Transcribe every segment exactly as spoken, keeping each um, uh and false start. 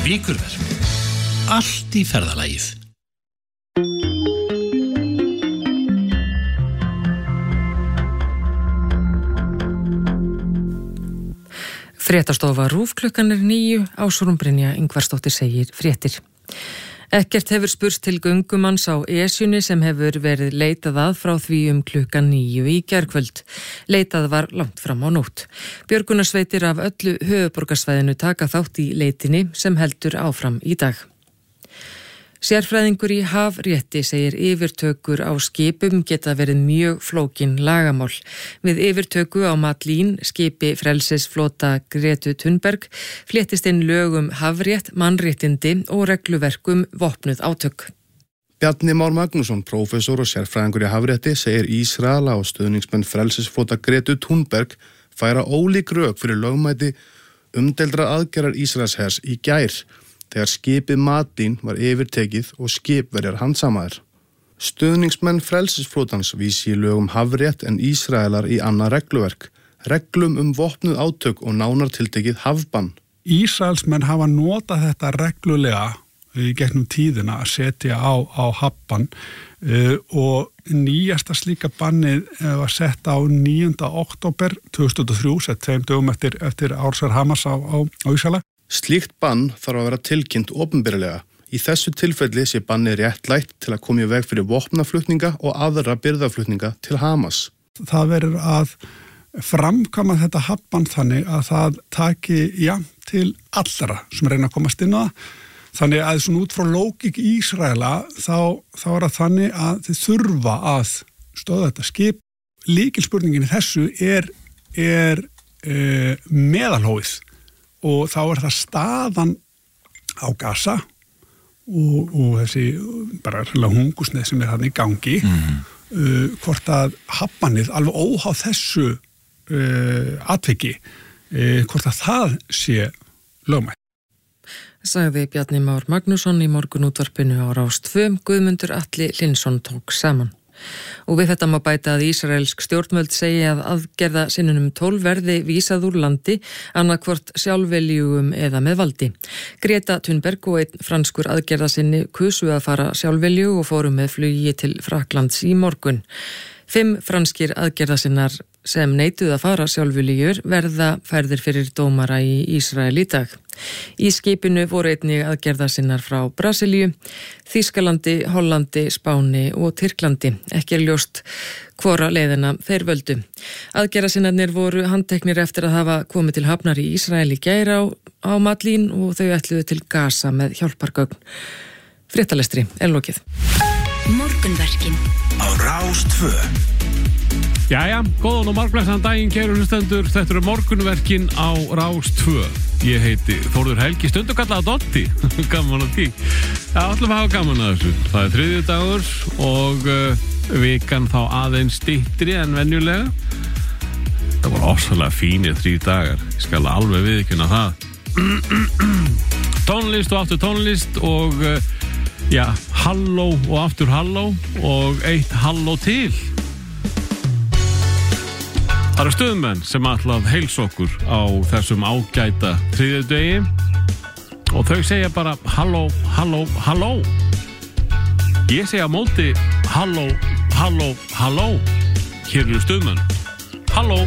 Vikurverk. Allt í ferðalagið. Fréttastofa RÚV klukkan er níu, Ásrún Brynja Ingvarsdóttir segir fréttir. Ekkert hefur spurst til göngumanns á Esjunni sem hefur verið leitað að frá því um klukkan níu í gærkvöld. Leitað var langt fram á nótt. Björgunarsveitir af öllu höfuðborgarsvæðinu taka þátt í leitinni sem heldur áfram í dag. Sérfræðingur í hafrétti segir yfirtökur á skipum geta verið mjög flókin lagamál. Við yfirtöku á Madlín, skipi frelsisflota Gretu Thunberg, fléttist inn lögum hafrétt, mannréttindi og regluverkum vopnuð átök. Bjarni Már Magnússon, prófessor og sérfræðingur í hafrétti, segir Ísraela og stuðningsmenn frelsisflota Gretu Thunberg færa ólík rök fyrir lögmæti umdeildra aðgerðar Ísraelshers í gær, þegar skipið Madlín var yfirtekið og skipverjar handsamaðir. Stuðningsmenn frelsisflotans vísi í lögum hafrétt en Ísraelar í annað regluverk, reglum um vopnuð átök og nánartiltekið hafbann. Ísraelsmenn hafa notað þetta reglulega í gegnum tíðina að setja á, á hafbann uh, og nýjasta slíka bannið uh, var sett á níunda október tvö þúsund og þrjú, sett tveim dögum eftir, eftir ársar Hamas á, á, á Ísraela. Slíkt bann þarf að vera tilkynnt opinberlega. Í þessu tilfelli sé bannið réttlætt til að koma í veg fyrir vopnaflutninga og aðra birgðaflutninga til Hamas. Það verður að framkvæma þetta hafbann þannig að það taki jafnt til allra sem reyna að komast inn á það. Þannig að svona út frá lógík Ísraela þá, þá er það þannig að þið þurfa að stöðva þetta skip. Lykilspurningin í þessu er, er e, meðalhóið. Og þá er það staðan á Gaza og, og þessi bara hungusneið sem er þarna í gangi, mm. uh, hvort að hafbannið alveg óháð þessu uh, atviki, uh, hvort að það sé lögmætt. Sagði Bjarni Már Magnússon í morgunútvarpinu á Rás tvö, Guðmundur Atli Hlynsson tók saman. Og við þetta má bæta að ísraelsk stjórnvöld segja að aðgerða sinnunum tólf verði vísað úr landi, annarkvort sjálfveljugum eða með valdi. Greta Thunberg og einn franskur aðgerða sinni kusu að fara sjálfvelju og fóru með flugi til Fraklands í morgun. Fimm franskir aðgerðasinnar sem neituð að fara sjálfviljur verða færðir fyrir dómara í Ísrael í dag. Í skipinu voru einnig aðgerðasinnar frá Brasilíu, Þýskalandi, Hollandi, Spáni og Tyrklandi. Ekki er ljóst hvora leiðina þeir völdu. Aðgerðasinnarnir voru handteknir eftir að hafa komið til hafnar í Ísrael í gær á, á Madlín og þau ætluðu til Gaza með hjálpargögn. Fréttalestri er lokið. Morgunverkin á Rás tvö. Jæja, góðan og margblessaðan daginn, kæru hlustendur. Þetta eru morgunverkin á Rás tvö. Ég heiti Þórður Helgi, stundum kallaði Dotti. Gaman að því. Já, ætlum að hafa gaman að þessu. Það er þriðjudagur og uh, vikan þá aðeins styttri en venjulega. Það voru ofsalega fínir þrír dagar. Ég skal alveg viðurkenna það. Tónlist og aftur tónlist og uh, já, halló og aftur halló og eitt halló til. Það eru stuðmenn sem ætla að heilsa okkur á þessum ágæta þriðjudegi og þau segja bara halló, halló, halló. Ég segja á móti halló, halló, halló. Hér eru stuðmenn. Halló.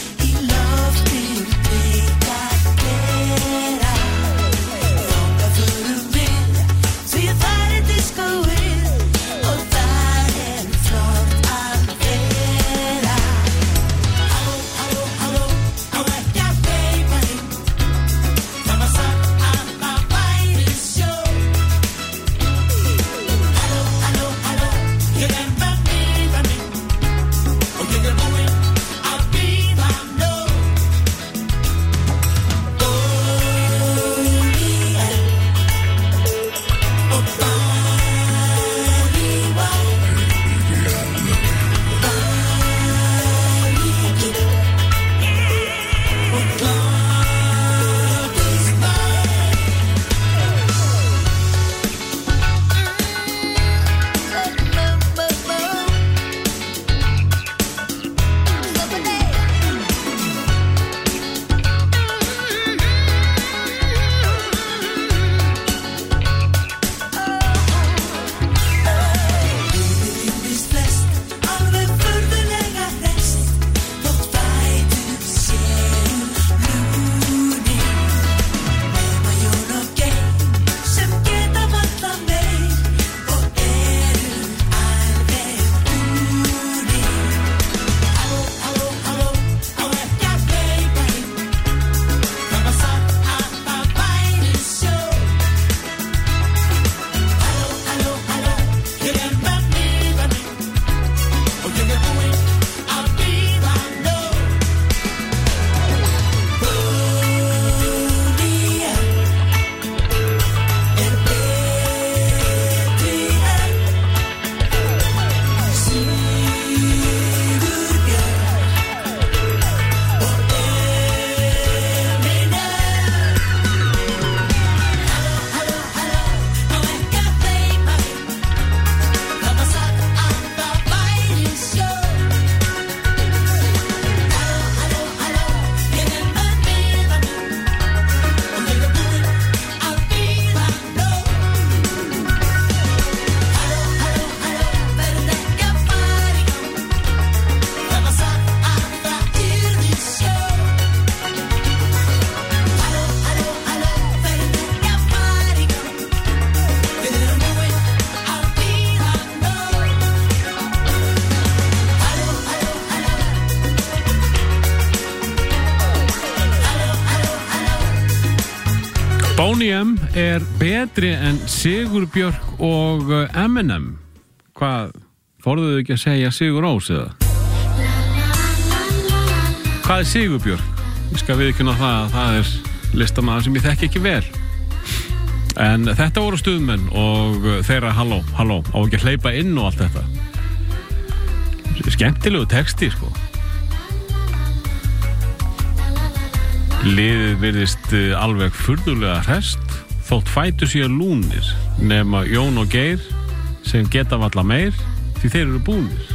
Loftið Boney M er betri en Sigurbjörg og Eminem. Hvað, fórðuðu ekki að segja Sigur Rós eða? Hvað er Sigurbjörg? Ég skal viðurkenna það að það er listamaður sem ég þekki ekki vel. En þetta voru stuðmenn og þeirra halló, halló, á ekki að hleypa inn og allt þetta. Skemmtilegu texti, sko. Liðið virðist alveg furðulega hrest, þótt fætur sér lúnir, nema Jón og Geir sem geta valla meir, því þeir eru búnir.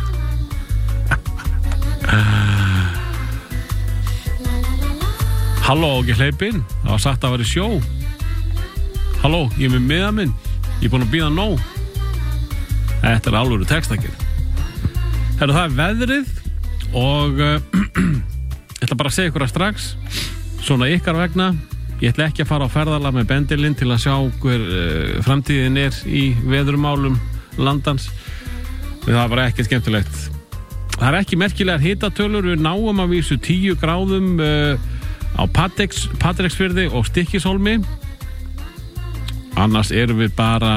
Halló, á ekki hleypinn, það var sagt að vera sjó. Halló, ég er með miða minn, ég er búin að bíða nóg. Þetta er alvöru textakir. Herra, það er veðrið og uh, ég ætla bara að segja ykkur að strax, svona ykkar vegna, ég ætla ekki að fara á ferðalag með bendilinn til að sjá hver uh, framtíðin er í veðurmálum landans. Það var ekki skemmtilegt. Það er ekki merkilegar hitatölur, við náum að vísu tíu gráðum uh, á Patreksfirði og Stykkishólmi. Annars erum við bara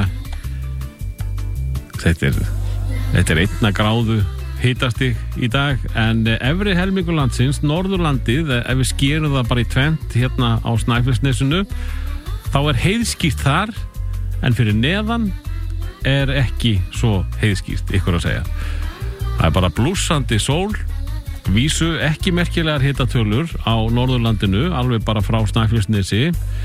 þetta er, þetta er einna gráðu hitastig í dag, en efri helmingur landsins, Norðurlandið, ef við skerum það bara í tvent hérna á Snæfellsnesinu, þá er heiðskýrt þar, en fyrir neðan er ekki svo heiðskýrt, ykkur að segja. Það er bara blússandi sól, vísu ekki merkilegar hitatölur á Norðurlandinu, alveg bara frá Snæfellsnesi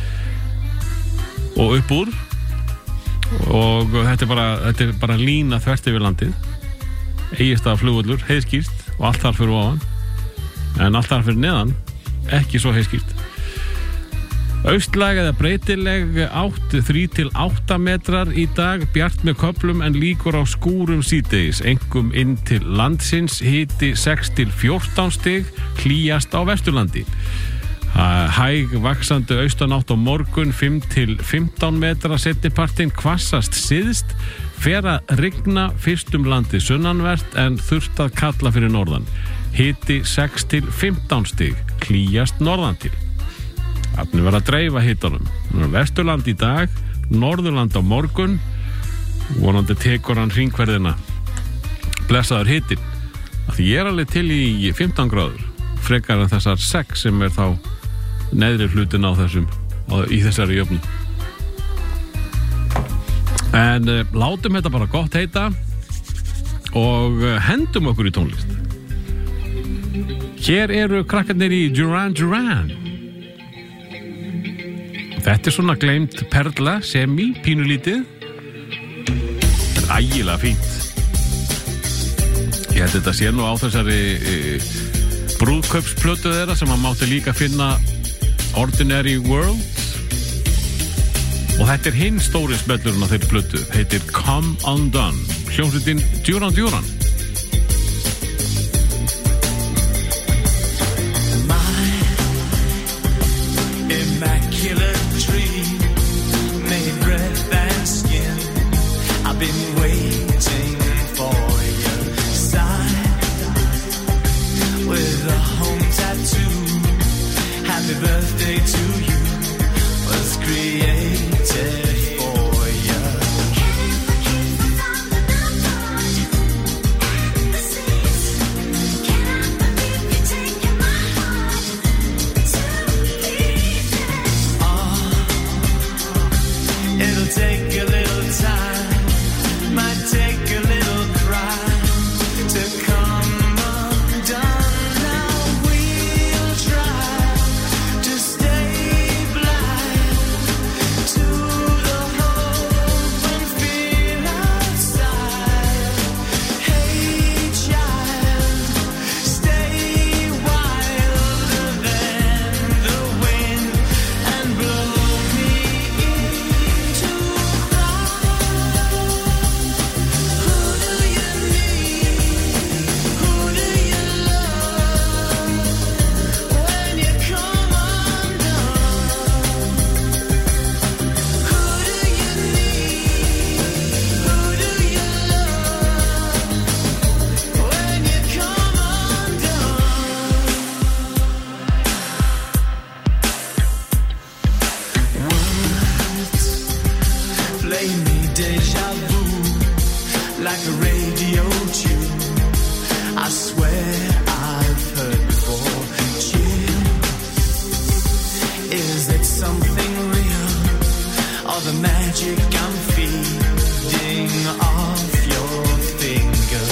og upp úr, og þetta er bara, þetta er bara lína þvert yfir landið. Egilsstaðaflugvöllur, heiðskýrt og allt þar fyrir ofan, en allt þar fyrir neðan ekki svo heiðskýrt. Austlæg eða breytileg átt þrír til átta metrar í dag, bjart með köflum en líkur á skúrum síðdegis, einkum inn til landsins, hiti sex til fjórtán stig, hlýjast á Vesturlandi. Hæg vaxandi austanátt á morgun, fimm til fimmtán metra, seinnipartinn hvassast syðst, fer að rigna fyrst um landið sunnanvert en þurft að kalla fyrir norðan. Hiti sex til fimmtán stig, hlýjast norðan til. Þannig verður að dreifa hitunum. Vesturland í dag, Norðurland á morgun, vonandi tekur hann hringferðina. Blessaður hitin. Því ég er alveg til í fimmtán gráður, frekar en þessar sex sem er þá neðri hlutin á þessum, í þessari jöfnu. En uh, látum þetta bara gott heita og uh, hendum okkur í tónlist. Hér eru krakkarnir í Duran Duran. Þetta er svona gleymd perla, semi, pínulítið. Ægilega fínt. Ég held þetta sé nú á þessari uh, brúðkaupsplötu þeirra sem maður mátti líka finna Ordinary World. Og þetta er hinn stóri smellurinn á þeirri plötu, heitir Come Undone, hljómsveitin Duran Duran. My immaculate tree, made breath and skin, I've been waiting for your side, with a home tattoo, happy birthday to you, was created for you. magic I'm feeding off your fingers.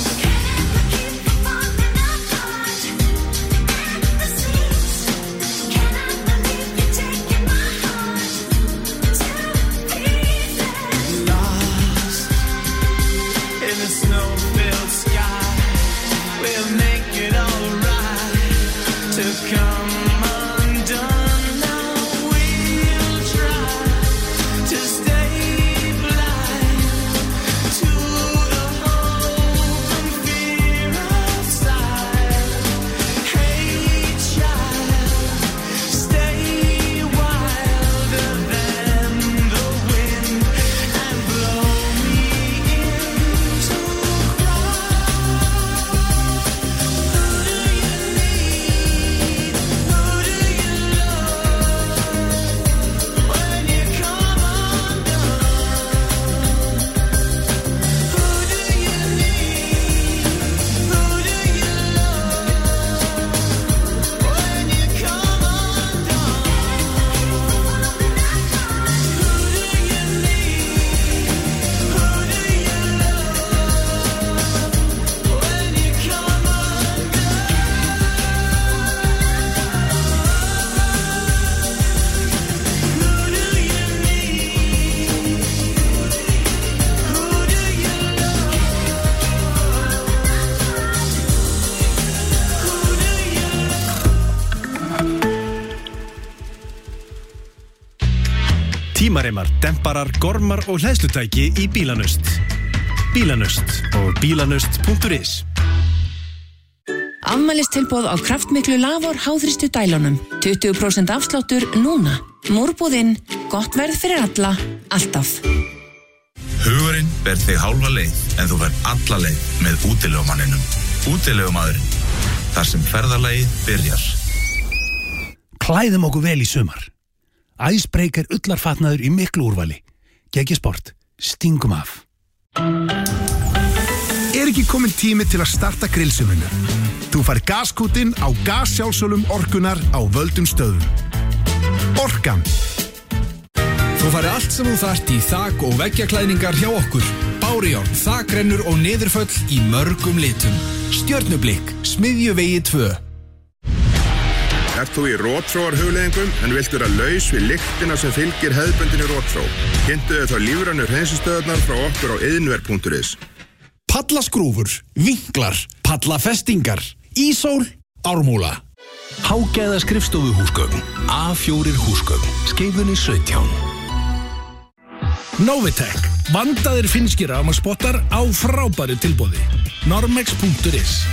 Tímareimar, demparar, gormar og hleðslutæki í Bílanust. Bílanust og bílanust punktur is. Afmælistilboð á kraftmiklu Lavor háþrýstu dælunum. tuttugu prósent afsláttur núna. Múrbúðinn, gott verð fyrir alla, alltaf. Hugurinn ber þig hálfa leið, en þú verð alla leið með útilegumanninum. Útilegumadurinn, þar sem ferðalagið byrjar. Klæðum okkur vel í sumar. Icebreaker ullarfatnaður í miklu úrvali. Geggi Sport, stingum af. Er ekki kominn tími til að starta grillsuminu? Þú fær gaskútinn á gassjálfsölum orkunar á völdum stöðum. Orkan. Þú fær allt sem þú þarft í þak- og veggjaklæðningar hjá okkur. Bárjárn, þakrennur og niðurföll í mörgum litum. Stjörnublik, Smiðjuvegi tvö. Ert þú í rotþróar hugleiðingum en vilt vera laus við lyktina sem fylgir hefðbundinni rotþró? Kynntu þau þá lífrænu hreinsistöðarnar frá okkur á iðnver punktur is. Pallaskrúfur, vinklar, pallafestingar, ísól, ármúla. Hágæða skrifstofuhúsgögn, A fjórir húsgögn, Skeifunni sautján. Novitec, vandaðir finnskir rafmagnsspottar á frábæru tilboði. Normex punktur is.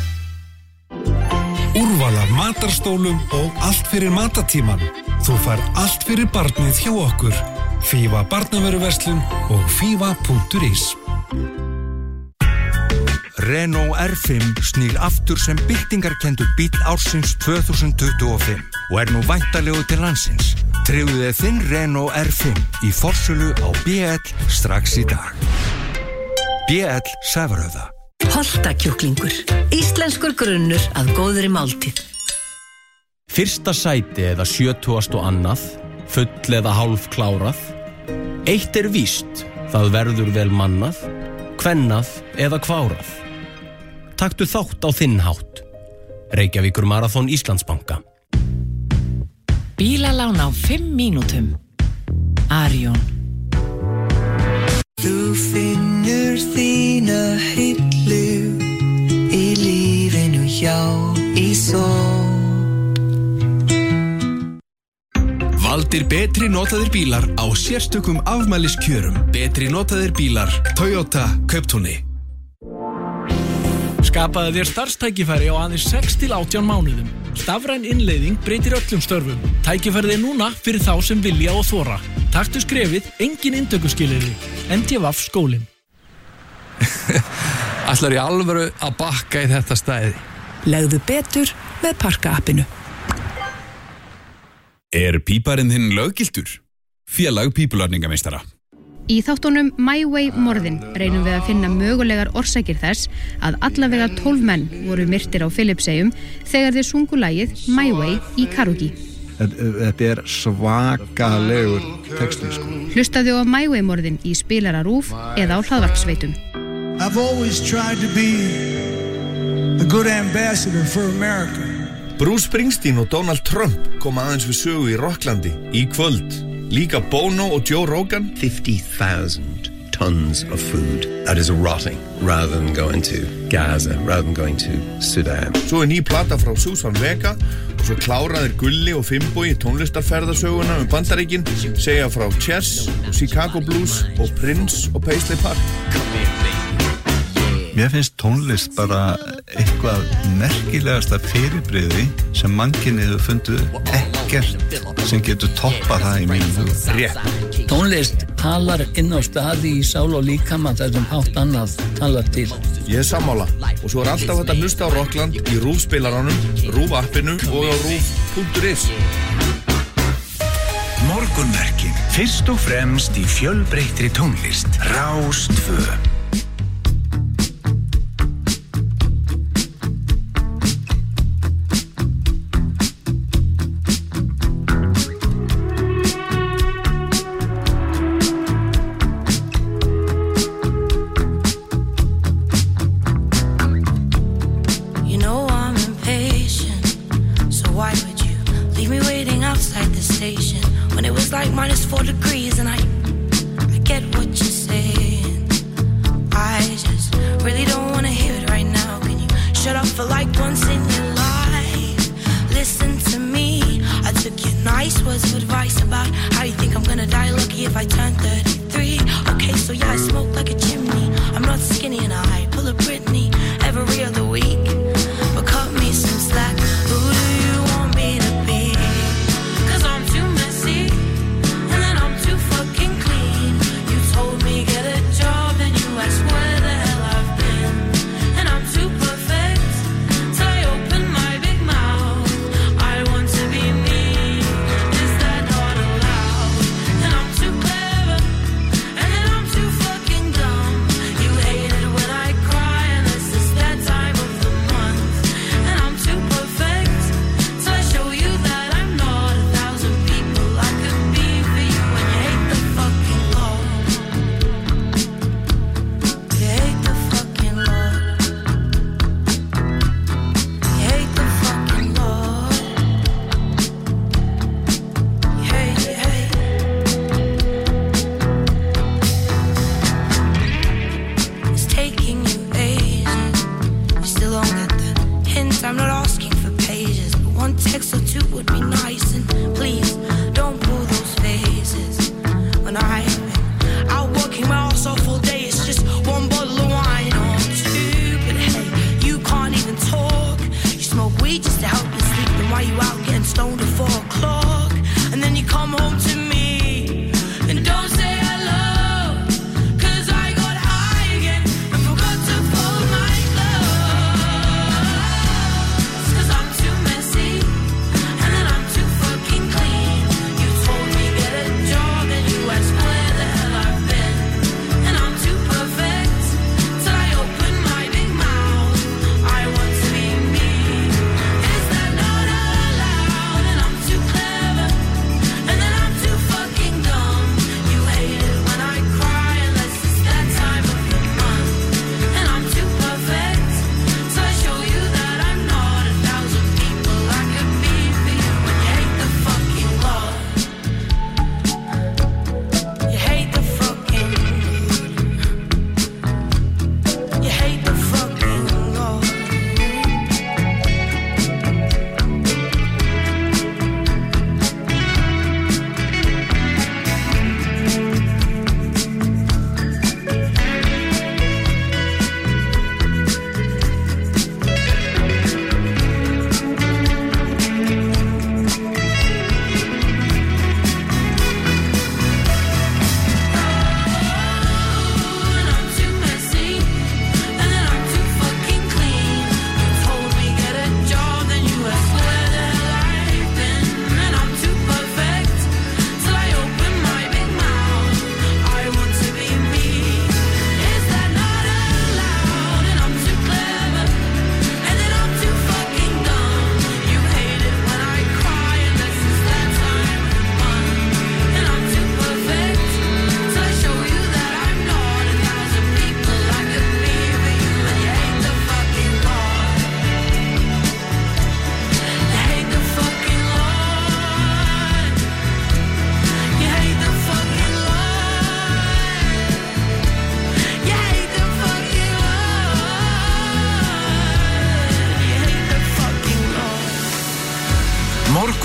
Úrval af matarstólum og allt fyrir matatíman. Þú fær allt fyrir barnið hjá okkur. Fífa barnavöruverslun og fífa punktur is. Renault R fimm snýr aftur sem byltingarkenndur bíll ársins tvö þúsund tuttugu og fimm og er nú væntanlegur til landsins. Tryggðu þið þinn Renault R fimm í forsölu á B L strax í dag. B L Sævarhöfða. Holtakjúklingur. Íslenskur grunnur að góðri máltíð. Fyrsta sæti eða sjötugast og annað, full eða hálf klárað. Eitt er víst, það verður vel mannað, kvennað eða kvárað. Taktu þátt á þinn hátt. Reykjavíkur Marathon Íslandsbanka. Bílalán á fimm mínútum. Arion. Þú finnur þína hillu í lífinu hjá Ísól. Valdir betri notaðir bílar á sérstökum afmæliskjörum. Betri notaðir bílar, Toyota, Kauptúni. Skapaðu þér starfstækifæri á aðeins sex til átján mánuðum. Stafræn innleiðing breytir öllum störfum. Tækifærið er núna fyrir þá sem vilja og þora. Taktu skrefið, engin inntökuskilyrði. N T V A F skólinn. Ætlar í alvöru að bakka í þetta stæði. Legðu betur með Parka-appinu. Er píparinn þinn löggiltur? Félag pípulagningameistara. Í þáttunum My Way morðin reynum við að finna mögulegar orsakir þess að allavega tólf menn voru myrtir á Filippseyjum þegar þeir sungu lagið My Way í karaoke. Þetta er svakalegur texti, sko. Hlustaðu á My Way morðin í spilara RÚV eða á hlaðvarpsveitum. I've always tried to be a good ambassador for America. Bruce Springsteen og Donald Trump koma aðeins við sögu í Rocklandi í kvöld. Líka Bono og Joe Rogan. fifty thousand tons of food that is rotting rather than going to Gaza, rather than going to Sudan. Svo er ný plata frá Susan Vega og svo kláraðir Gulli og Fimbogi tónlistarferðasöguna um Bandaríkin, segja frá Chess, Chicago Blues og Prince og Paisley Park. Mér finnst tónlist bara eitthvað merkilegasta fyrirbrigði sem mannkynið hefur fundið, ekkert sem getur toppað það í mínum hug. Rétt. Tónlist talar inn á staði í sál og líkama þessum hátt annað talar til. Ég er sammála og svo er alltaf hægt að hlusta á Rockland í RÚV-spilaranum, RÚV-appinu og á rúv punktur is. Morgunverkin, fyrst og fremst í fjölbreyttri tónlist. Rás tvö. I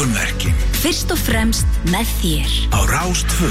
Morgunverkin. Fyrst og fremst með þér. Á Rás tvö.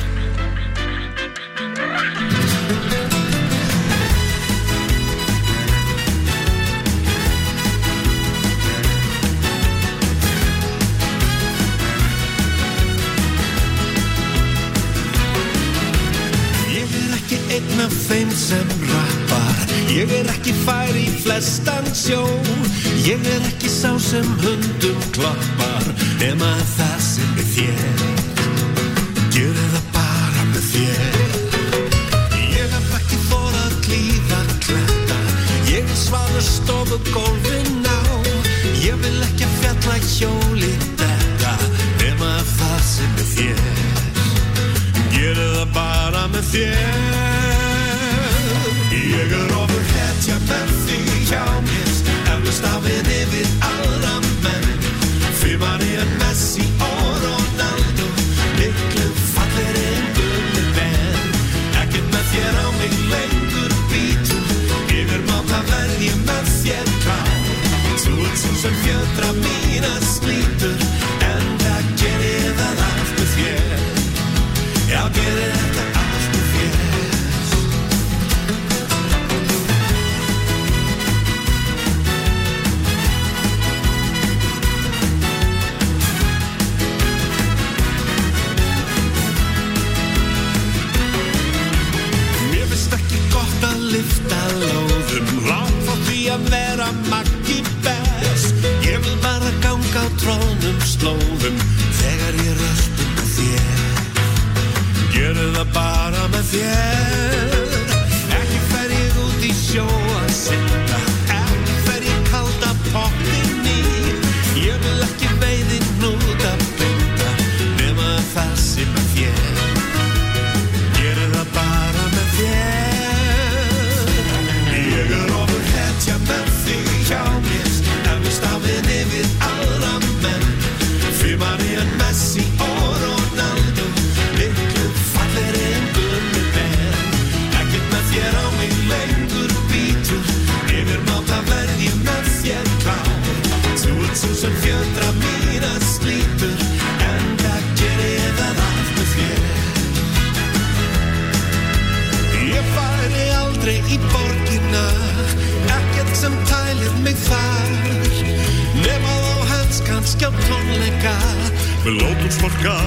Einn af þeim sem rappar. Ég er ekki fær í flestan sjó. Ég er ekki sá sem hundum klappar. Nema það sem er þér. Gjörðu það bara með þér. Ég hef ekki þorað klífa kletta. Ég er svanur stofu gólfin á. Ég vil ekki fjalla hjóli þetta. Nema það sem er þér. Gjörðu það bara með þér. Ég er ofur hetja með þig hjá mér. Eflaust hafið yfir aðra menn. Fyrmari en Messi og Ronaldo. Miklu fallegri en Gulli Ben. Ekkert með þér á mig lengur bítur. Ég er mátt að verja með þér klár. Þú ert þú sem fjötra mína slítur. En það gerir það allt með þér. Já, gerir þetta allt með þér. Mér finnst ekki gott að lyfta lóðum. Langt frá því að vera Maggi best. Ég vil bara ganga á trónum slóðum. Þegar ég rölti með þér. Gjörðu það bara með þér. Ekki fer ég út í sjó að synda. Ekki fer ég kalda pottin í. Ég vil ekki veiðin út að binda. Nema það sem er þér. Gjörðu það bara með þér. Ég er ofur hetja með þig hjá mér. Eflaust hafið yfir aðra menn. Fyrmari en Messi og Ronaldo. Miklu fallegri en Gulli Ben. Ekkert með þér á mig lengur bítur. Yfir mátt að verja með þér klár. Þú ert þú sem fjötra mína slítur. En það gerir það allt með þér. Ég færi aldrei í borgina. Ekkert sem tælir mig þar. Nema þá hans kannski á tónleika. Við lótum sporka.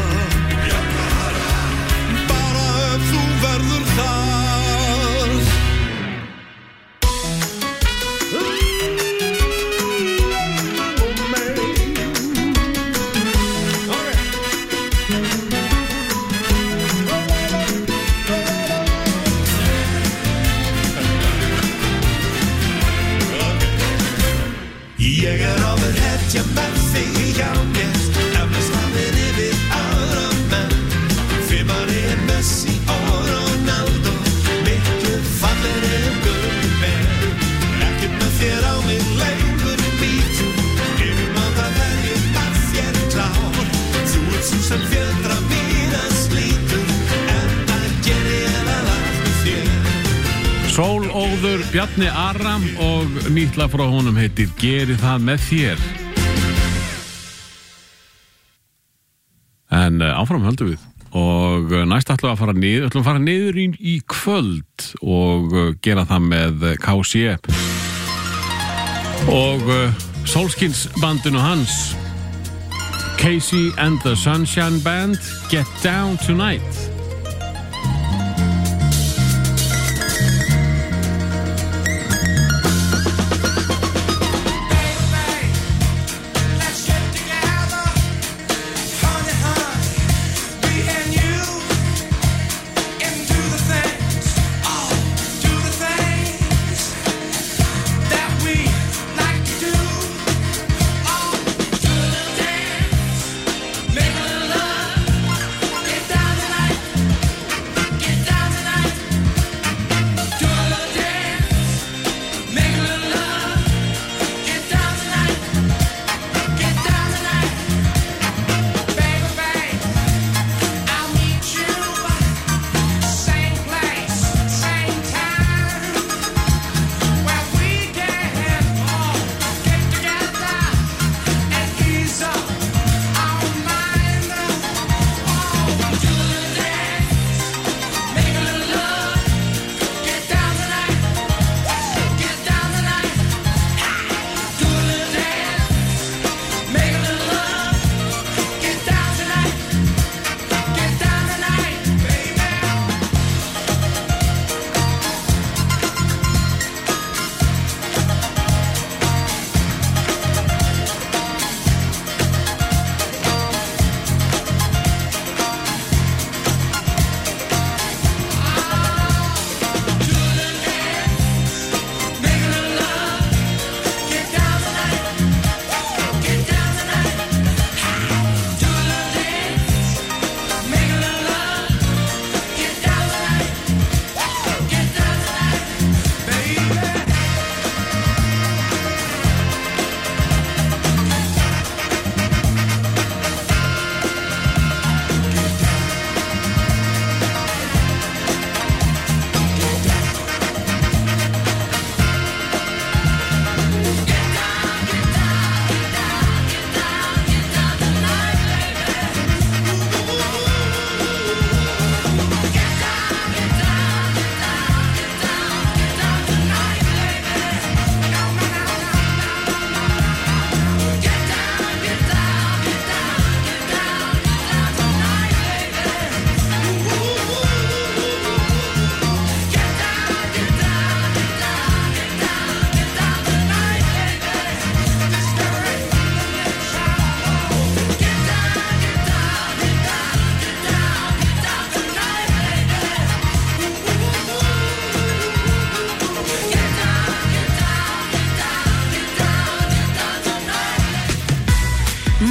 Þú verður þar. Ég er ofur hetja með þig hjá mér. Eflaust hafið yfir aðra menn. Fyrmari en Messi og Ronaldo. Miklu fallegri en Gulli Ben. Ekkert með þér á mig lengur bítur. Yfir mátt að verja með þér klár. Þú ert þú sem fjötra mína slítur. En það gerir það allt með þér. Sólóður Bjarni Aram og nýtt lag frá honum heitir Geri það með þér. En uh, áfram höldum við. Og næst ætlum við að fara niður, ætlum að fara niður í, í kvöld og uh, gera það með K C og uh, Solskins bandinu hans Casey and the Sunshine Band, Get Down Tonight. Make a little love, get down tonight.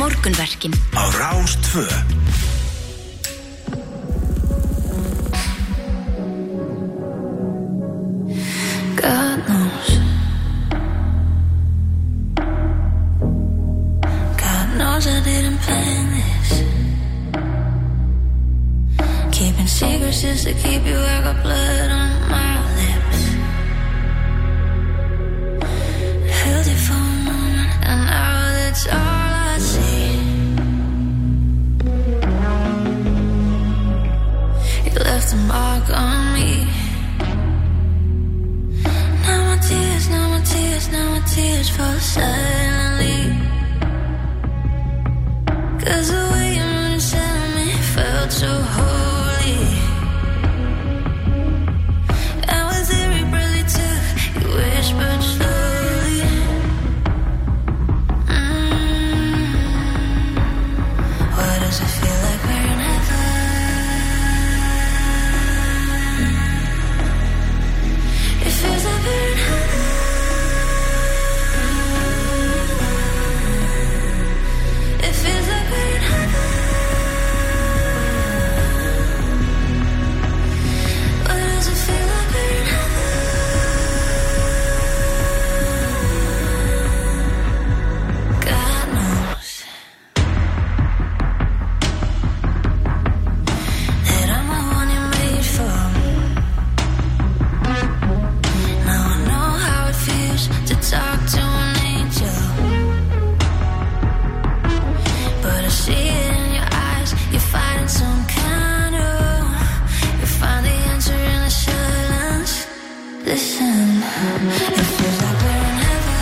Morgunverkin á Rás tvö. God knows God knows I didn't plan this. Keeping secrets just to keep you, I got blood on my lips. Held you for a moment and now that's all I see. You left a mark on me. Now my tears, now my tears, now my tears fall silently. Cause the way you moved inside of me felt so holy. And with every breath you took, you whispered slowly. mm. Why does it feel like we're in heaven? It feels like we're in heaven. It feels like we're in heaven. Why does it feel like we're in heaven? God knows that I'm the one you made for. Now I know how it feels to talk to an angel, but I see it in your eyes. You're fighting some kind of. You find the answer in the silence. Listen, it feels like we're in heaven.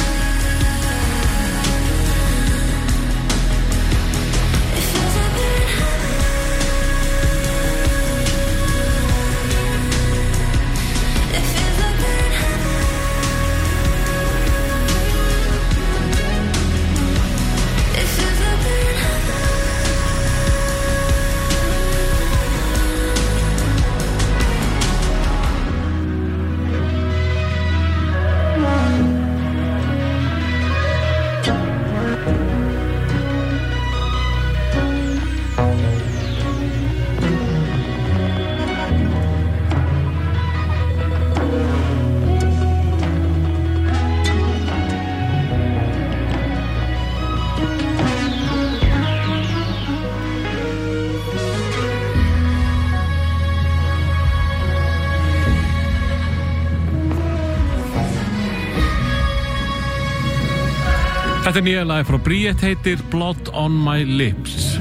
It feels like we're in heaven. It feels like we're in heaven. It feels like we're in heaven. Þetta er nýja lag frá Bríett, heitir Blood on my lips.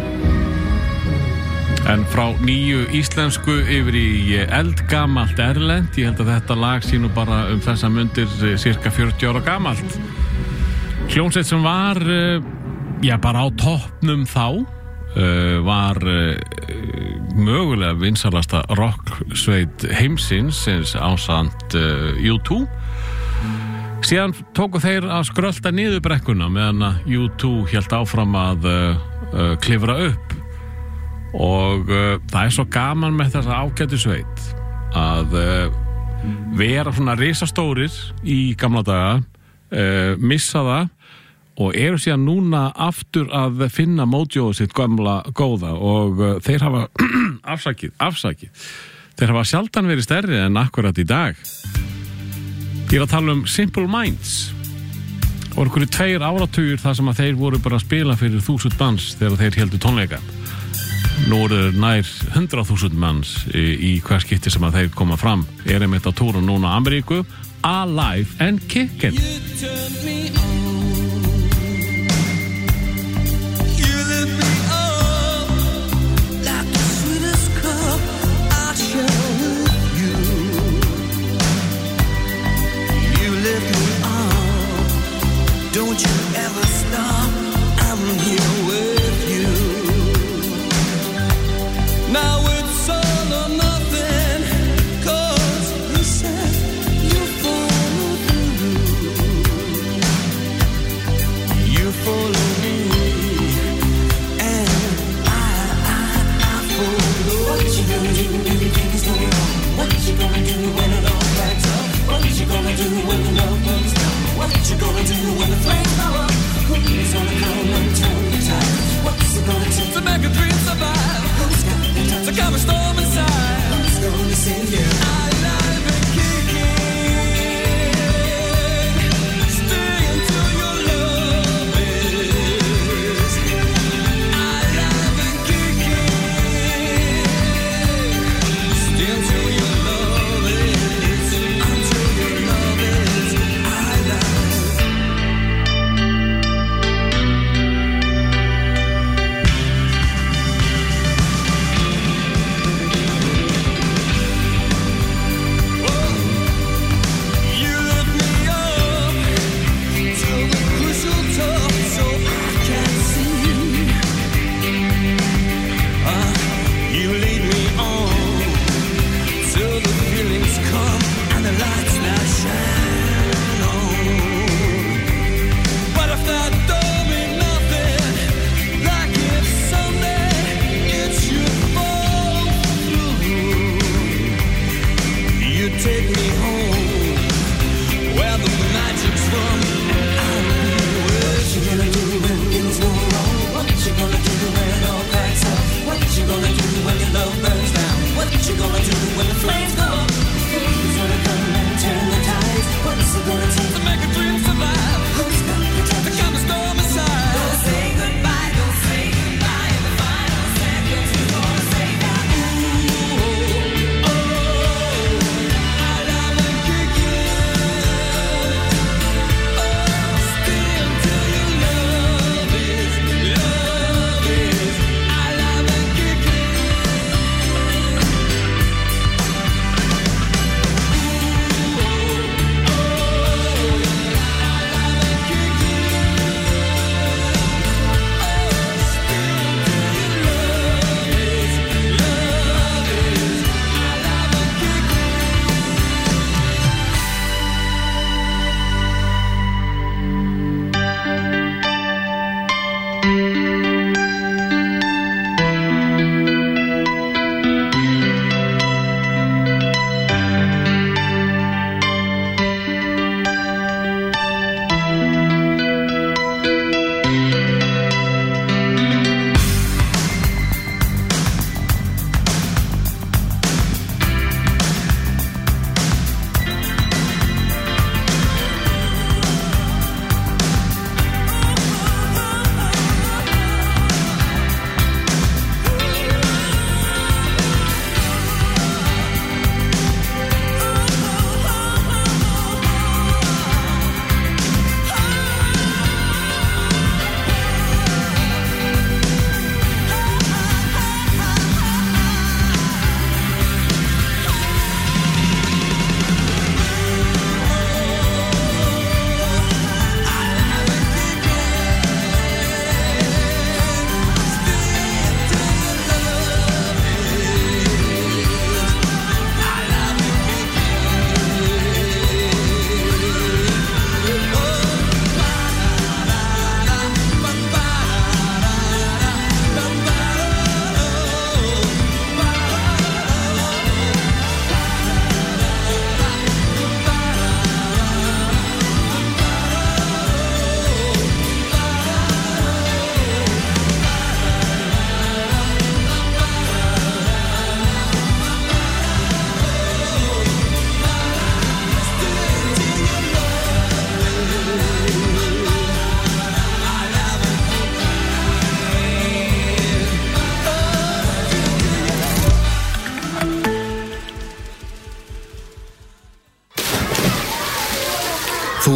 En frá nýju íslensku yfir í eldgamalt erlent. Ég held að þetta lag sé nú bara um þessa mundir cirka fjörutíu ára gamalt. Hljómsveit sem var já, bara á toppnum þá var mögulega vinsalasta rocksveit heimsins ásamt U two. Síðan tóku þeir að skrölda niður brekkuna meðan að U two hélt áfram að uh, uh, klifra upp. Og uh, það er svo gaman með þessa ágætu sveit að uh, vera svona risastórir í gamla daga, uh, missa það og eru síðan núna aftur að finna mótjóðu sitt gamla góða og uh, þeir hafa afsakið, afsakið. Þeir hafa sjaldan verið stærri en akkurat í dag. Ég er að tala um Simple Minds. Og einhverju tveir áratugir þar sem að þeir voru bara að spila fyrir þúsund manns þegar þeir héldu tónleika. Nú eru nær hundrað þúsund manns í, í hver skipti sem að þeir koma fram. Er einmitt á túrum núna á Ameríku, Alive and Kickin'. Don't you ever stop, I'm here with you. Now it's all or nothing, 'cause you said you'll follow through.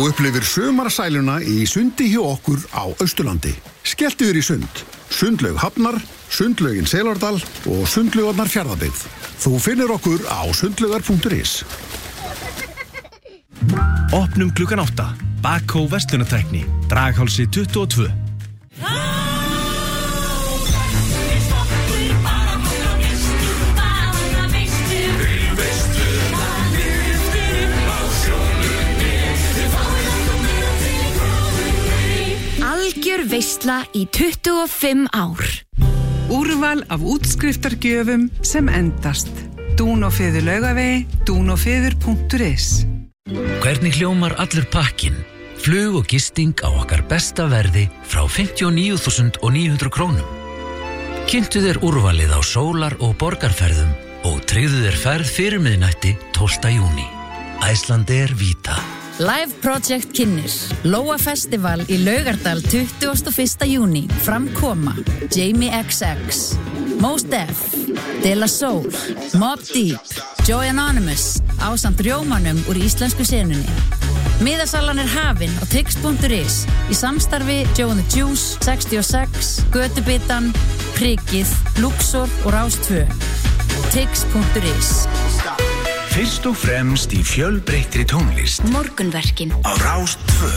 upplifir sumarsæluna í sundi hjá okkur á Austurlandi. Skelltu þér í sund. Sundlaug Hafnar, Sundlaugin Selárdal og Sundlaugarnar Fjarðabyggð. Þú finnir okkur á sundlaugar punktur is. Opnum klukkan átta. Bakkó verslunartækni. Draghálsi tuttugu og tvö. Algjör veisla í tuttugu og fimm ár. Úrval af útskriftargjöfum sem endast. Dúnófiður Laugavegi, dúnófiður punktur is. Hvernig hljómar allur pakkinn? Flug og gisting á okkar besta verði frá fimmtíu og níu þúsund níu hundruð krónum. Kynntu þér úrvalið á sólar- og borgarferðum og tryggðu þér ferð fyrir miðnætti tólfta júní. Icelandair Vita. Live Project kynnir Lóa Festival í Laugardal tuttugasta og fyrsta júní. Framkoma Jamie X X, Mos Def, De La Soul, Mobb Deep, Joy Anonymous ásamt rjómanum úr íslensku senunni. Miðasalan er hafin á tix punktur is í samstarfi Joe and the Juice, sextíu og sex, Götubitan, Prikið, Luxor og Rás tvö. tix punktur is. Fyrst og fremst í fjölbreyttri tónlist. Morgunverkin á Rás tvö.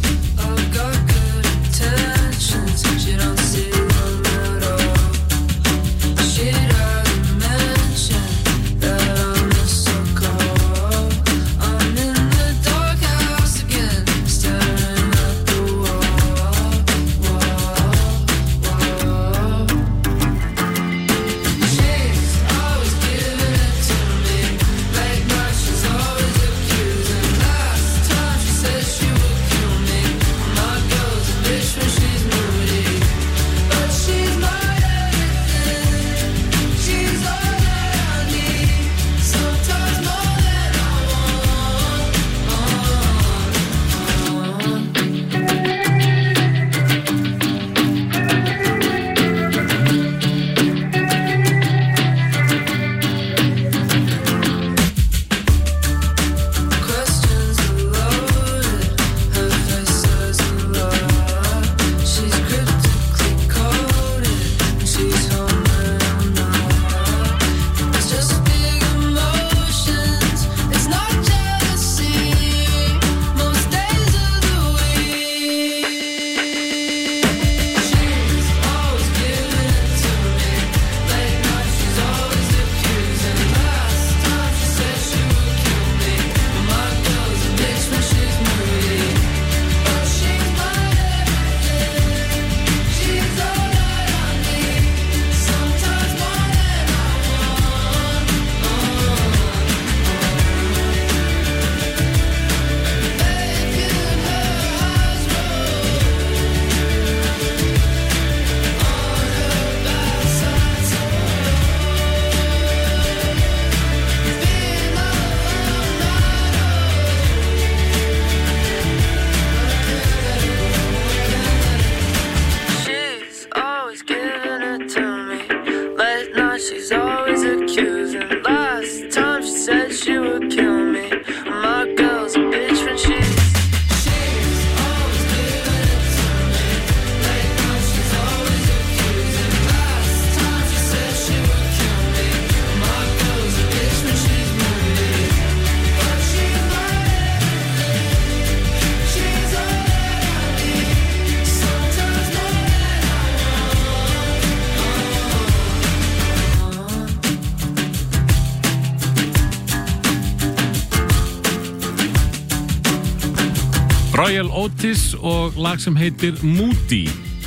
Royal Otis og lag sem heitir Moody.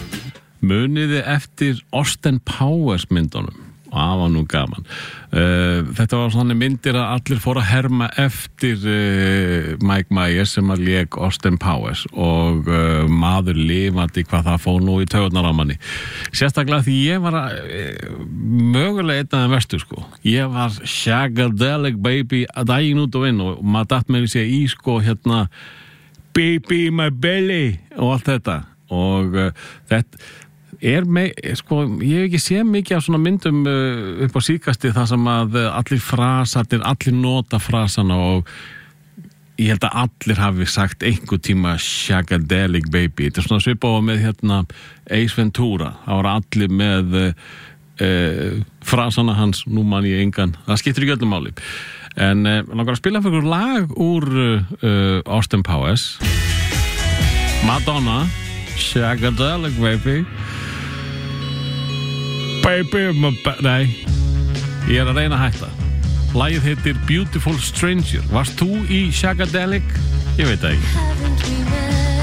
Muniði eftir Austin Powers myndunum. Það var nú gaman. Uh, þetta var svona myndir að allir fóru að herma eftir uh, Mike Myers sem að lék Austin Powers og uh, maður lifandi hvað það fór nú í taugarnar á manni. Sérstaklega því ég var að, uh, mögulega einn af þeim verstu sko. Ég var shagadelic baby að daginn út og inn og maður datt með því að í sko hérna baby in my belly og allt þetta og uh, þetta er með, sko, ég hef ekki séð mikið af svona myndum uh, upp á síðkasti þar sem að uh, allir frasarnir, allir nota frasana og ég held að allir hafi sagt einhver tíma Shagadelic Baby. Þetta er svona svipað með hérna Ace Ventura. Það var allir með uh, frasana hans, nú man ég engan. Það skiptir ekki öllum máli. En uh, langar að spila fyrir lag úr uh, Austin Powers. Madonna, Shagadelic Baby. Baby, my ba- nei, ég er að reyna að hætta. Lagið heitir Beautiful Stranger. Varst þú í Shagadelic? Ég veit það ekki.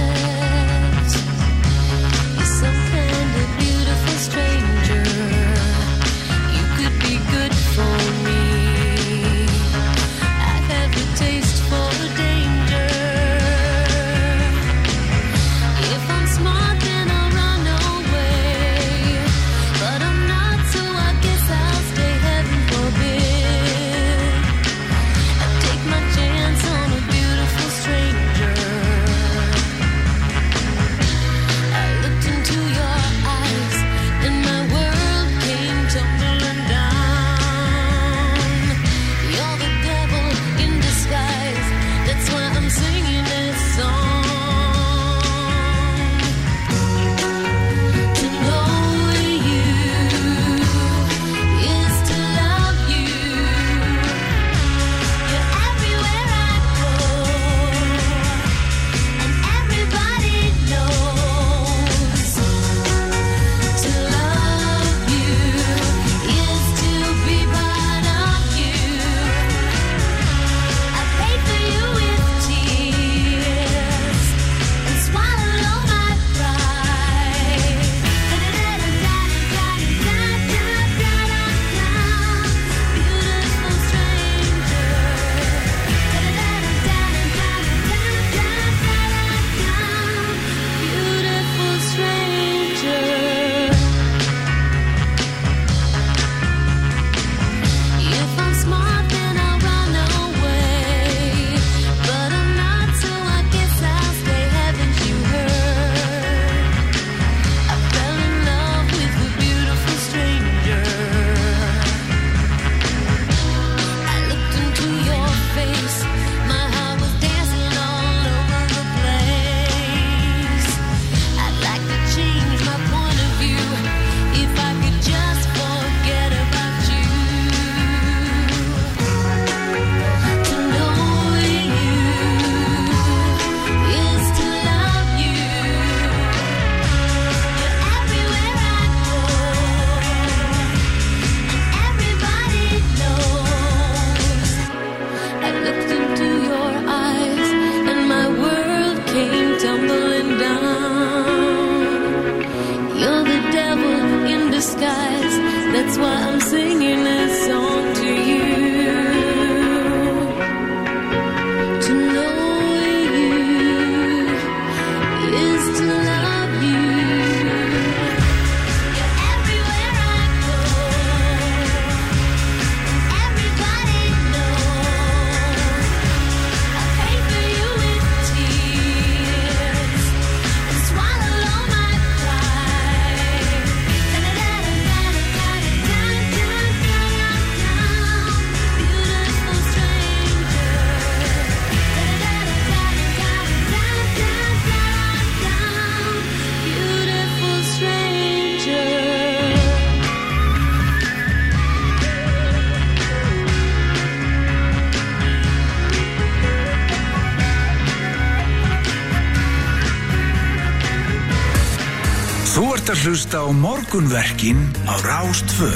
ert að hlusta á morgunverkin á Rás tvö.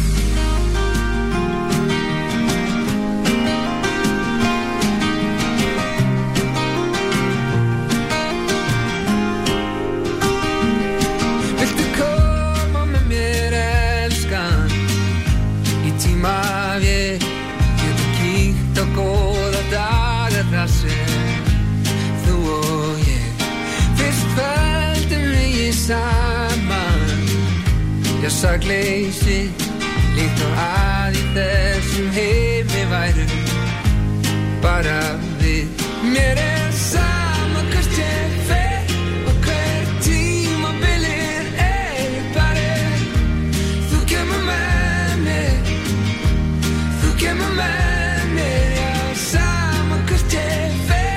Viltu koma með mér, elskan, í tíma við getum kíkt á góða daga þar sem þú og ég fyrst feldum við í saman. Já, sakleysi líkt á að í þessum heimi værum bara við. Mér er sama hvert ég fer og hver tímabilið er bara. Þú kemur með mér, þú kemur með mér. Já, sama hvert ég fer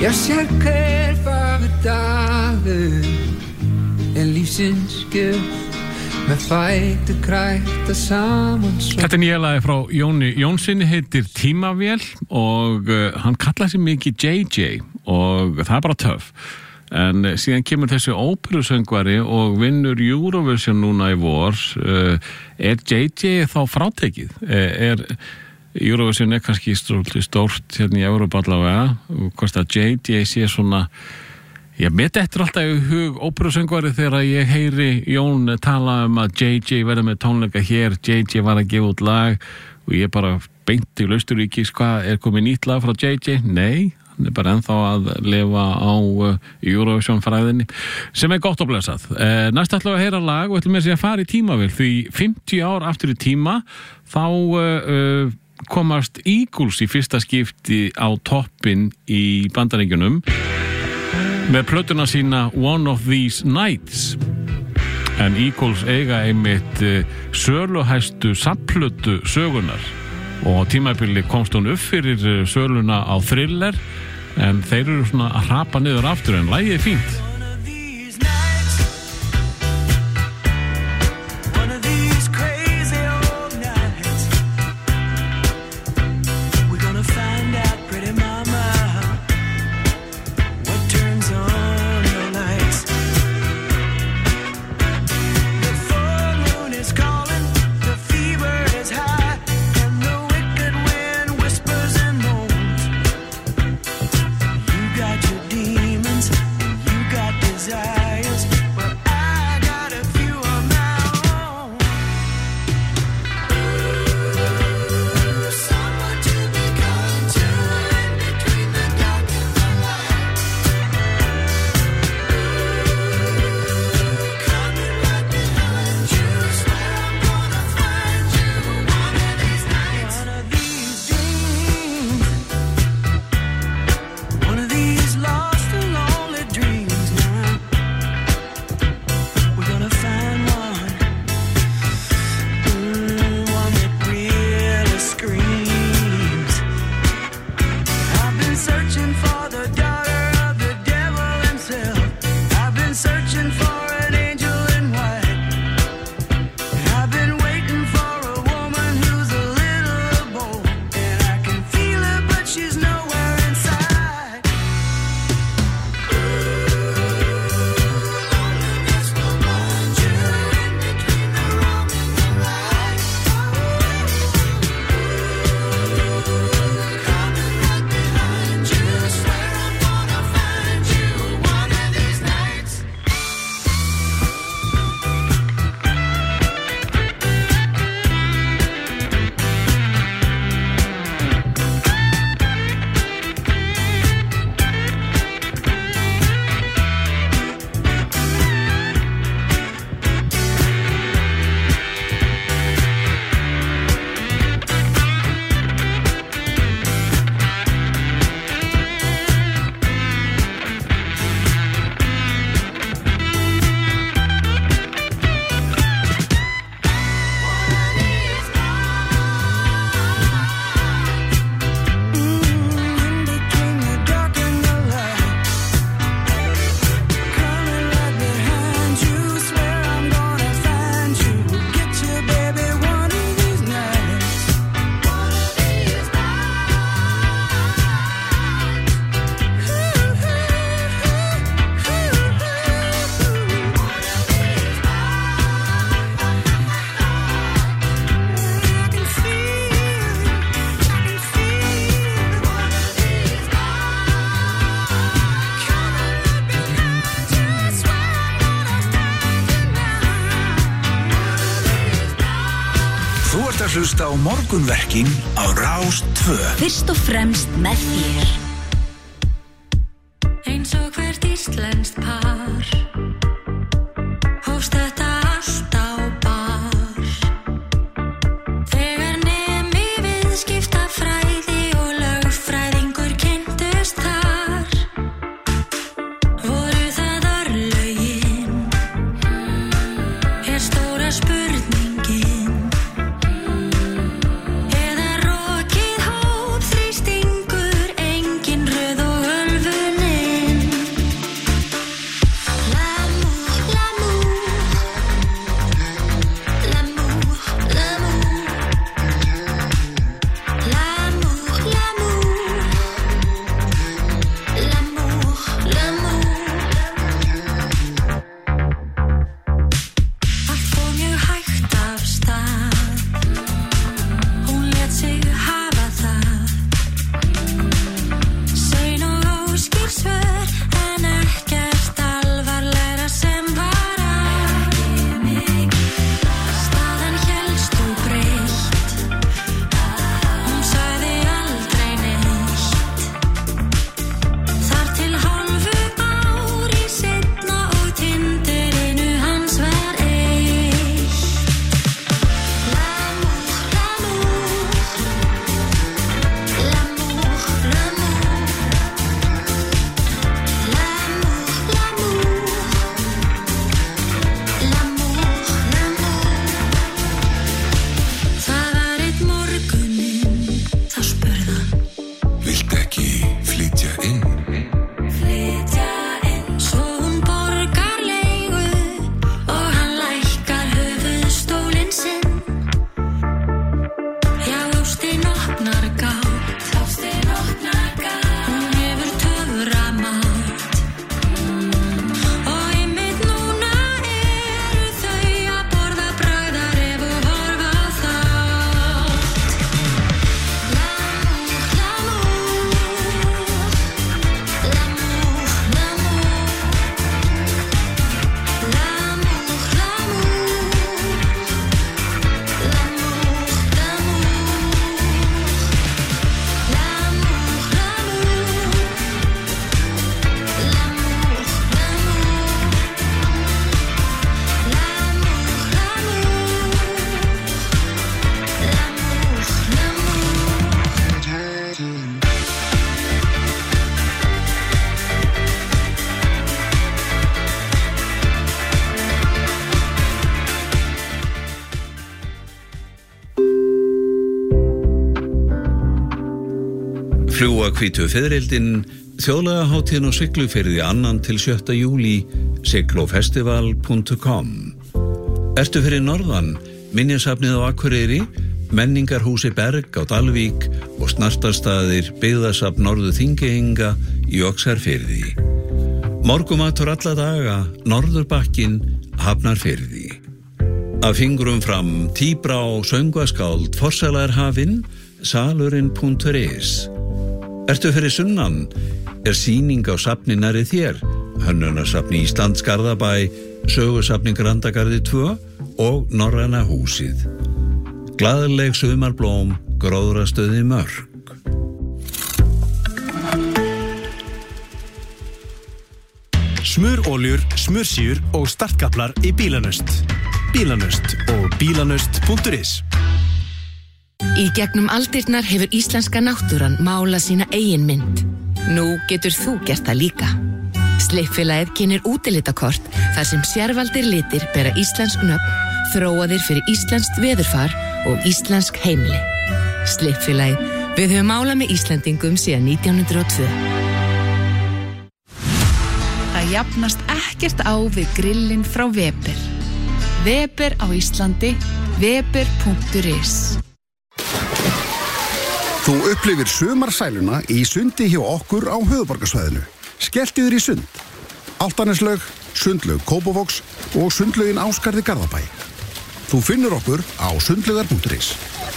ég sér hver fagur dagur er lífsins gjöf með fætur krækta saman svo. Þetta er nýja lagi frá Jóni Jónssoni, heitir Tímavél og uh, hann kallaði sig mikið J J og það er bara töff. En síðan kemur þessi óperusöngvari og vinnur Eurovision núna í vor. Uh, er J J þá frátekið? Er Eurovision er kannski stórt hérna í Evrópu allavega og hvort að J J sé svona, ég met eftir alltaf í hug óperusöngvari þegar ég heyri Jón tala um að J J verður með tónleika hér, J J var að gefa út lag og ég bara beint í Austurríkis, hvað er komið nýtt lag frá J J? Nei, hann er bara ennþá að lifa á Eurovision fræðinni sem er gott og blessað. Eh, næst ætlum við að heyra lag og ætlum við að fara í tímavél því fimmtíu ár aftur í tíma þá uh, komast Eagles í fyrsta skipti á toppinn í Bandaríkjunum með plötuna sína One of These Nights. En Eagles eiga einmitt uh, söluhæstu safnplötu sögunar og á tímabili komst hún upp fyrir söluna á Thriller en þeir eru svona að hrapa niður aftur en lagið er fínt. Hlusta á morgunverkin á Rás tvö. Fyrst og fremst með þér. Eins og hvert íslenskt par hófst þetta allt á bar. Þegar nemi viðskiptafræði og lögfræðingur kynntust þar, voru það örlögin, er stóra spurningin. Eða rokið hóp þrýstingur, engin röð og ölfun svör en ekkert alvarlegra sem var ekki mig. Staðan hélst óbreytt, hún sagði aldrei neitt. Þar til hálfu ári seinna og tindurinu hans var eitt. L'amour, l'amour, l'amour, Það var einn morguninn, þá spurði hann Viltu ekki flytja inn? Flytja inn. Svo hún borgar leigu og hann lækkar höfuðstólinn sinn. Já, ástin opnar gátt, ástin opnar gátt. Hún hefur töframátt. Og einmitt núna eru þau að borða bragðaref og horfa á þátt. L'amour, Fljúga hvítu fiðrildin, þjóðlega hátíðin á Siglufirði annan til sjötta júlí, siglofestival punktur com. Ertu fyrir norðan, minjasafnið á Akureyri, menningarhúsi Berg á Dalvík og snartarstaðir byggðasafn Norður Þingeyinga í Öxarfirði. Morgumatur alla daga, Norðurbakkin, Hafnarfirði. Af fingrum fram, tíbrá, söngvaskáld, forsala er hafin, salurinn punktur is. Ertu fyrir sunnan, er sýning á safni nærri þér, Hönnunarsafni Íslands Garðabæ, Sögusafni Grandagarði tvö og Norræna húsið. Glaðleg sumarblóm, gróðrastöði mörg. Smurolíur, smursíur og startkaplar í Bílanöst. Bílanöst og bílanöst punktur is. Í gegnum aldirnar hefur íslenska náttúran málað sína eigin mynd. Nú getur þú gert það líka. Slippfélagið kynnir útilitakort þar sem sérvaldir litir bera íslensk nöfn, þróaðir fyrir íslenskt veðurfar og íslensk heimili. Slippfélagið, við höfum málað með Íslendingum síðan nítján hundruð og tvö. Það jafnast ekkert á við grillin frá Weber. Weber á Íslandi, weber punktur is. Þú upplifir sumarsæluna í sundi hjá okkur á höfuðborgarsvæðinu. Skelltu þér í sund. Álftaneslaug, sundlaug Kópavogs og sundlaugin Ásgarði Garðabæ. Þú finnur okkur á sundlaugar punktur is.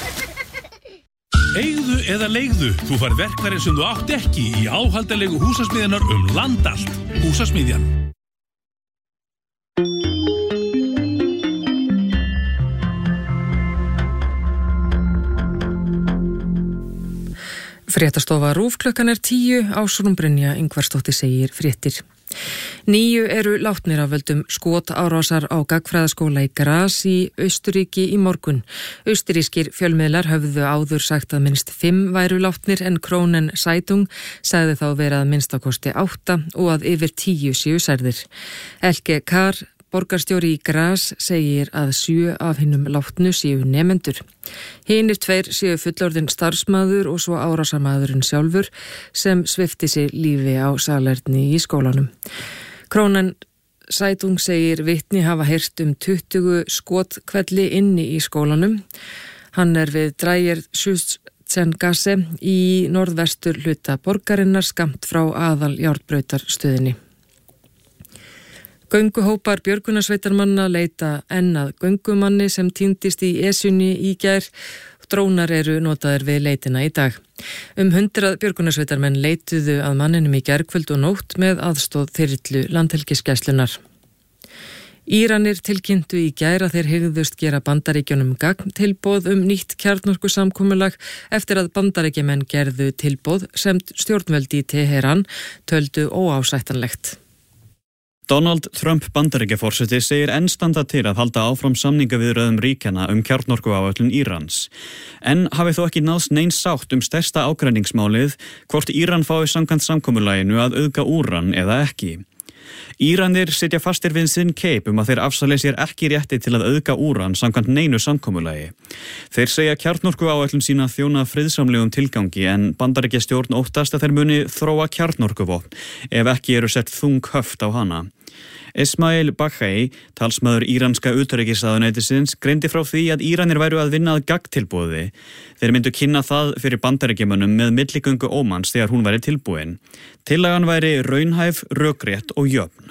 Eigðu eða leigðu, þú fær verkfæri sem þú átt ekki í áhaldalegu húsasmiðjunar um land allt. Húsasmiðjan. Fréttastofa RÚV klukkan er tíu, Ásrún Brynja Ingvarsdóttir segir fréttir. Níu eru látnir af völdum skotárásar á gagnfræðaskóla í Graz í Austurríki í morgun. Austurrískir fjölmiðlar höfðu áður sagt að minnst fimm væru látnir en Krónen Zeitung sagði þá vera að minnst á kosti átta og að yfir tíu séu særðir. Elke Kar, borgarstjóri í Graz, segir að sjö af hinnum látnu séu nemendur. Hinir tveir séu fullorðin starfsmaður og svo árásarmaðurinn sjálfur sem svipti sig lífi á salerni í skólanum. Krónen Zeitung segir vitni hafa heyrt um tuttugu skotkvelli inni í skólanum. Hann er við Dreyer Sjústsengasse í norðvestur hluta borgarinnar skammt frá aðal járnbrautarstöðinni. Gönguhópar björgunarsveitarmanna leita enn að göngumanni sem týndist í Esjunni í gær. Drónar eru notaðir við leitina í dag. Um hundrað björgunarsveitarmenn leituðu að manninum í gærkvöld og nótt með aðstóð þyrlu Landhelgisgæslunnar. Íranir tilkynntu í gær að þeir hygðust gera Bandaríkjunum gagntilboð um nýtt kjarnorkusamkomulag eftir að Bandaríkjamenn gerðu tilboð sem stjórnvöld í Teheran töldu óásættanlegt. Donald Trump Bandaríkjaforseti segir enn standa til að halda áfram samningaviðræðum ríkjanna um kjarnorkuáætlun Írans. En hafi þó ekki náðst nein sátt um stærsta ágreiningsmálið hvort Íran fái samkvæmt samkomulaginu að auðga úran eða ekki. Íranir sitja fastir við sinn keip um að þeir afsali sér ekki rétti til að auðga úran samkvæmt neinu samkomulagi. Þeir segja kjarnorkuáætlun sína þjóna friðsamlegum tilgangi en Bandaríkjastjórn óttast að þeir muni þróa kjarnorkuvopn ef ekki eru sett þung höft á hana. Ismail Baghai, talsmaður íranska utanríkisráðuneytisins, greindi frá því að Íranir væru að vinna að gagntilboði. Þeir myndu kynna það fyrir Bandaríkjamönnum með milligöngu Ómans þegar hún væri tilbúin. Tillagan væri raunhæf, rökrétt og jöfn.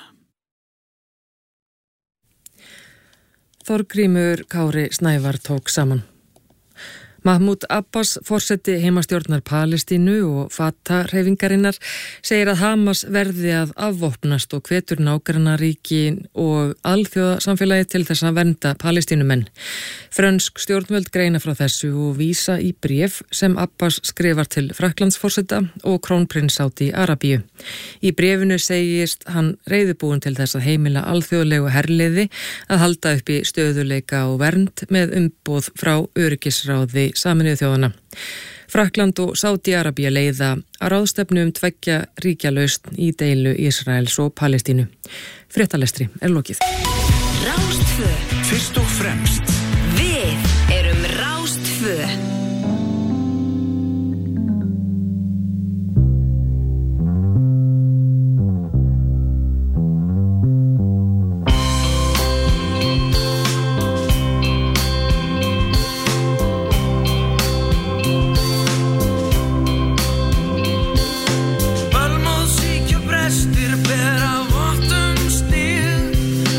Þorgrímur Kári Snævar tók saman. Mahmoud Abbas, forseti heimastjórnar Palestínu og Fatah-hreyfingarinnar, segir að Hamas verði að afvopnast og hvetur nágrannaríkin og alþjóðasamfélagi til þess að vernda Palestínumenn. Frönsk stjórnvöld greina frá þessu og vísa í bréf sem Abbas skrifar til Frakklandsforseta og krónprins Sádi-Arabíu. Í bréfinu segist hann reiðubúin til þess að heimila alþjóðlegu herliði að halda upp í stöðuleika og vernd með umboð frá öryggisráði Sameinuðu þjóðanna. Frakkland og Sádi-Arabía leiða að ráðstefnu um tveggja ríkja lausn í deilu Ísraels og Palestínu. Fréttalestri er lokið. Rástfö. Fyrst og fremst. Við erum Rástfö.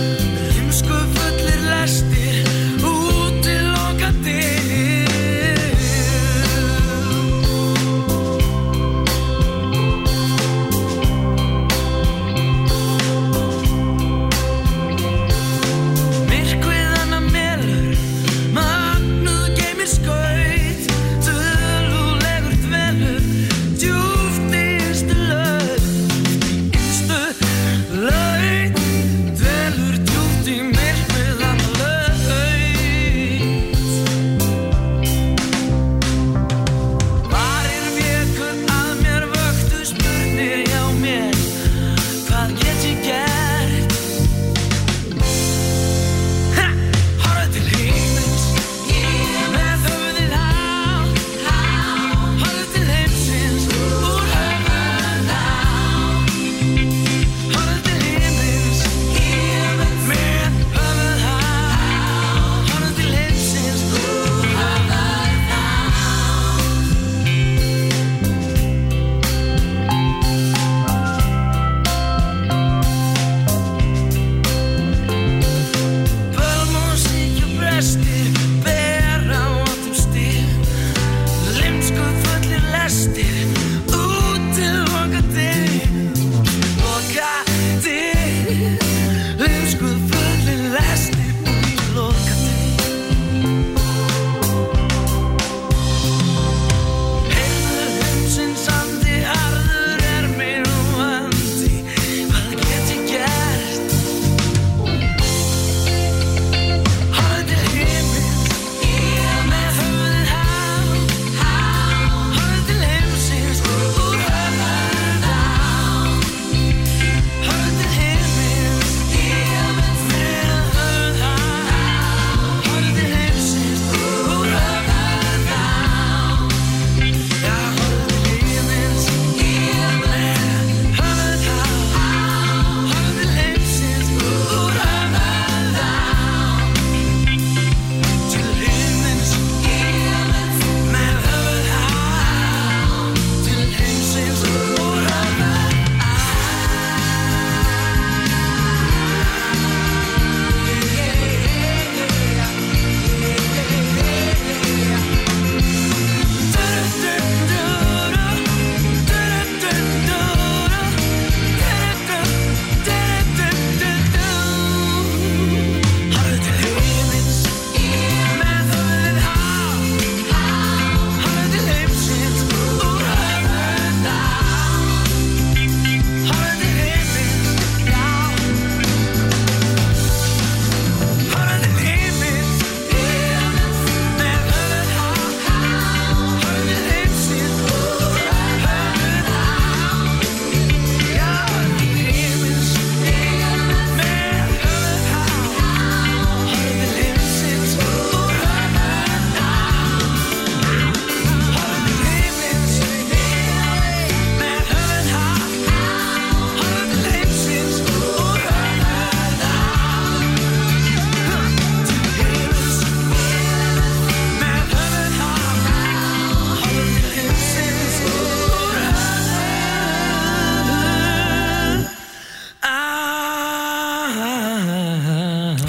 Heimsku fullir lestir, útilokandi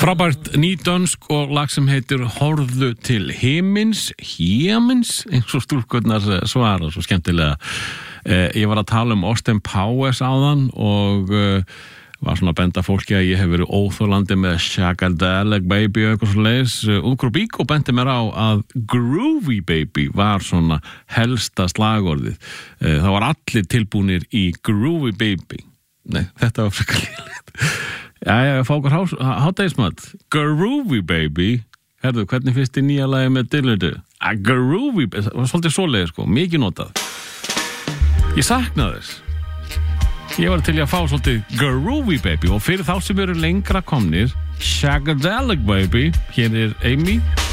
Frábært nýdönsk og lag sem heitir Horfðu til himins, himins, eins og stúlkurnar svara svo skemmtilega. Eh, ég var að tala um Austin Powers áðan og eh, var svona að benda fólki að ég hef verið óþólandi með Shagadelic Baby og eitthvað svo leiðis. Ukrubíko bendi mér á að Groovy Baby var svona helsta slagorðið. Eh, það var allir tilbúnir í Groovy Baby. Nei, þetta var frekar lélegt. Jæja, fá okkur hátægismat. Groovy Baby. Herðu, hvernig finnst þið nýja lagi með Dillundu? A Groovy Baby. Það var svolítið svoleiði, sko. Mikið notað. Ég saknaði þess. Ég var til í að fá svolítið Groovy Baby og fyrir þá sem eru lengra komnir Shagadelic Baby. Hér er Amy